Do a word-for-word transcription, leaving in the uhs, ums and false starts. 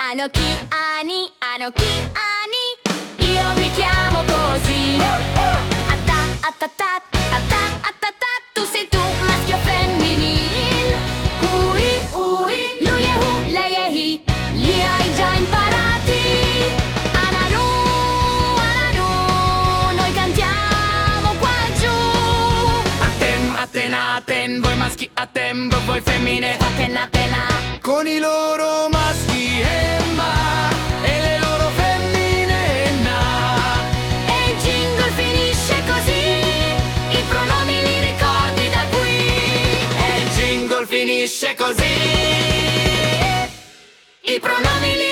Anoki, Ani, Anoki, Ani. Io mi chiamo così. Atta, attata, atta, attata. Tu sei tu, maschio femminile. Ui, ui, lui è hu, lei è hi. Li hai già imparati. Ananu, ananu. Noi cantiamo qua giù. Atem, atenaten. Voi maschi atem, voi femmine Atena, atena. con i loro maschi Emma e le loro femmine Na. E il jingle finisce così. I pronomi li ricordi da qui. E il jingle finisce così. I pronomi li